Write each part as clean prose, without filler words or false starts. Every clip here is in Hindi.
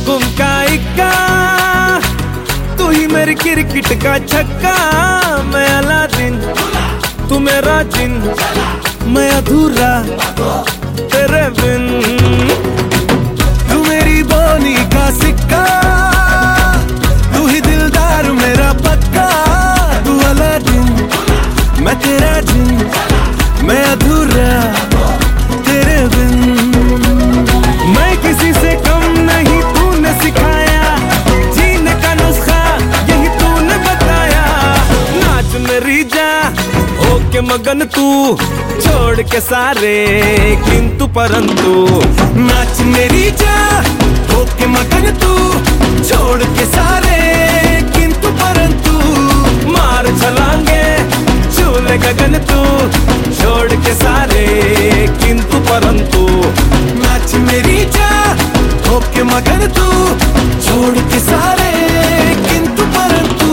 गुम का इक्का, तू ही मेरी क्रिकेट का छक्का। मैं अलादीन, तू मेरा जिन, मैं अधूरा तेरे बिन। तू मेरी बोनी का सिक्का, तू ही दिलदार मेरा पक्का। तू अलादीन, मैं तेरा जिन, मैं अधूरा तेरे बिन। मैं किसी से कम नहीं, तूने सिखाया जीने का नुस्खा, यही तूने बताया। नाच मेरी जा होके मगन तू, छोड़ के सारे किंतु परंतु। नाच मेरी जा होके मगन तू, छोड़ के सारे किंतु परंतु। मार छलांगे झूले गगन तू, छोड़ के सारे किंतु परंतु। नाच मेरी जा होके मगन तू, छोड़ के सारे किंतु परंतु।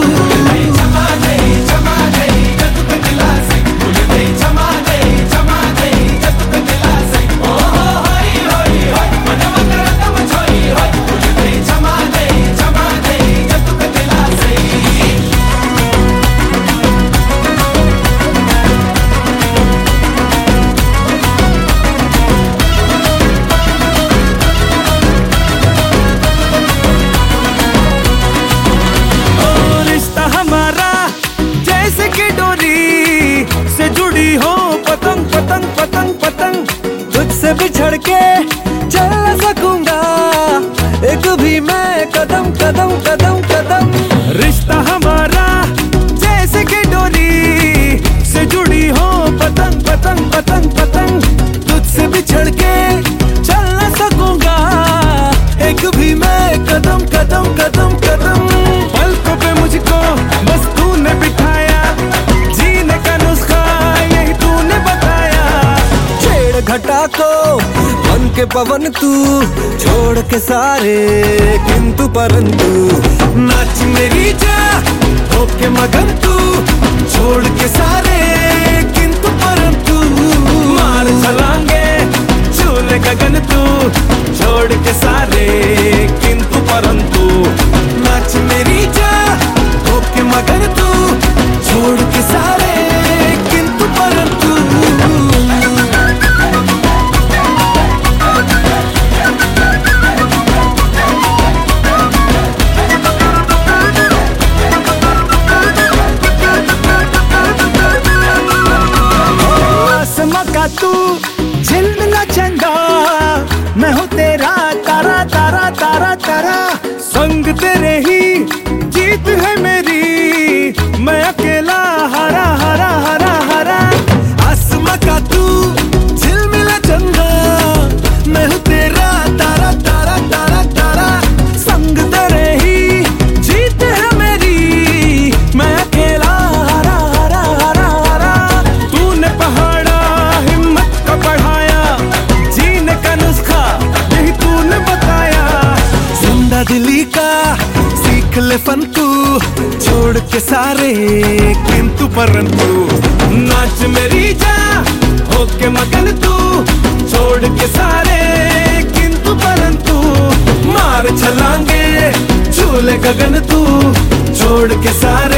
पतंग पतंग पतंग पतंग, तुझसे बिछड़ के चल न सकूंगा एक भी मैं कदम कदम कदम कदम। रिश्ता हमारा जैसे कि डोरी से जुड़ी हो, पतंग पतंग पतंग पतंग। तुझसे बिछड़ के चल न सकूंगा एक भी मैं कदम कदम कदम कदम। पलकों पे मुझको बस तूने बिठाया, जीने का नुस्खा यही तूने बताया। छेड़ घटा को बन के पवन तू, छोड़ के सारे किंतु परंतु। नाच मेरी जा होके मगन तू, छोड़ के सारे किंतु परंतु। मार छलांगे झूले गगन तू, छोड़ के सारे किंतु परंतु। नाच मेरी जा होके मगन तू, छोड़ के सारे किंतु परंतु। आसमां का तू झिलमिला चंदा, मैं हूँ तेरा तारा तारा तारा तारा। संग तेरे ही जीत है मेरी, मैं अकेला हरा हरा हरा हरा। आसमां का तू झिलमिला चंदा, मैं हूँ तेरा तारा तारा तारा तारा। संग तेरे ही जीत है मेरी, मैं अकेला हरा हरा हरा हरा। तूने पहाड़ा हिम्मत का बढ़ाया, जीने का नुस्खा यही तूने बताया। जिंदा दिली का सीख ले फन तू, छोड़ के सारे किंतु परंतु। नाच मेरी जा होके मगन तू, छोड़ के सारे किंतु परंतु। मार छलांगे झूले गगन तू, छोड़ के सारे